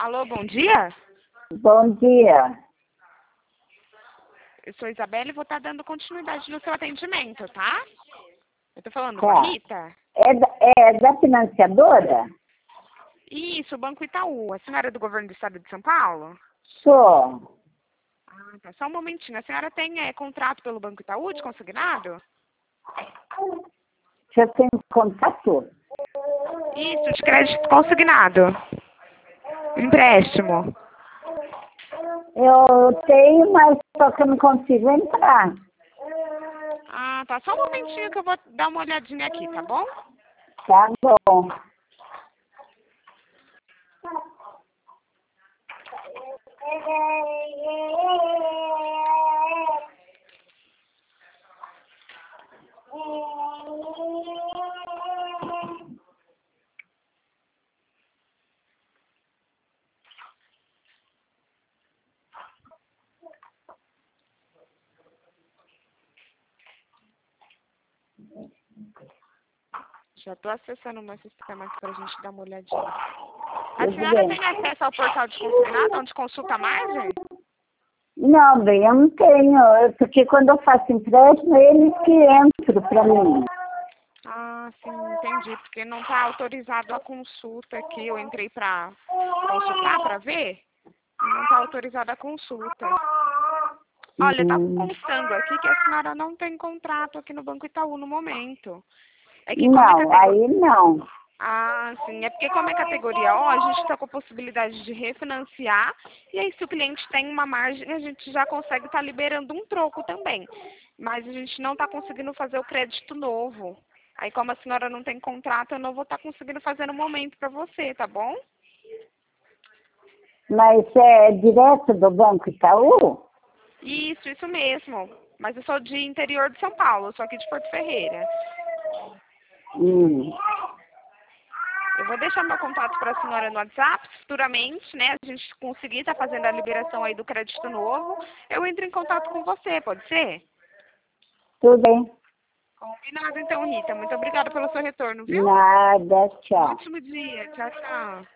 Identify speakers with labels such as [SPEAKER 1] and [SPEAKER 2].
[SPEAKER 1] Alô, bom dia?
[SPEAKER 2] Bom dia.
[SPEAKER 1] Eu sou Isabela e vou estar dando continuidade no seu atendimento, tá? Eu tô falando com a
[SPEAKER 2] Tá.
[SPEAKER 1] Rita?
[SPEAKER 2] É da financiadora?
[SPEAKER 1] Isso, o Banco Itaú. A senhora é do governo do estado de São Paulo?
[SPEAKER 2] Sou.
[SPEAKER 1] Ah, tá. Só um momentinho. A senhora tem contrato pelo Banco Itaú de consignado?
[SPEAKER 2] Você tem contato?
[SPEAKER 1] Isso, de crédito consignado. Empréstimo.
[SPEAKER 2] Eu tenho, mas só que eu não consigo entrar.
[SPEAKER 1] Ah, tá. Só um momentinho que eu vou dar uma olhadinha aqui, tá bom?
[SPEAKER 2] Tá bom.
[SPEAKER 1] Já tô acessando o meu sistema aqui pra gente dar uma olhadinha. A
[SPEAKER 2] Tudo
[SPEAKER 1] senhora
[SPEAKER 2] bem.
[SPEAKER 1] tem acesso ao portal de consignado, onde consulta a margem?
[SPEAKER 2] Não, bem, eu não tenho. Porque quando eu faço empréstimo, eles que entram para mim.
[SPEAKER 1] Ah, sim, entendi. Porque não está autorizado a consulta aqui. Eu entrei para consultar, para ver, e não está autorizada a consulta. Olha, está
[SPEAKER 2] Hum.
[SPEAKER 1] constando aqui que a senhora não tem contrato aqui no Banco Itaú no momento. É que como é
[SPEAKER 2] Não,
[SPEAKER 1] categoria...
[SPEAKER 2] aí não.
[SPEAKER 1] Ah, sim. É porque como é categoria O, a gente está com a possibilidade de refinanciar. E aí, se o cliente tem uma margem, a gente já consegue estar liberando um troco também. Mas a gente não está conseguindo fazer o crédito novo. Aí, como a senhora não tem contrato, eu não vou estar conseguindo fazer no momento para você, tá bom?
[SPEAKER 2] Mas é direto do Banco Itaú?
[SPEAKER 1] Isso mesmo. Mas eu sou de interior de São Paulo, eu sou aqui de Porto Ferreira.
[SPEAKER 2] Hum.
[SPEAKER 1] Eu vou deixar meu contato para a senhora no WhatsApp, futuramente, né? A gente conseguir estar fazendo a liberação aí do crédito novo, eu entro em contato com você, pode ser?
[SPEAKER 2] Tudo bem.
[SPEAKER 1] Combinado então, Rita. Muito obrigada pelo seu retorno, viu?
[SPEAKER 2] Nada, tchau.
[SPEAKER 1] Ótimo dia. Tchau, tchau.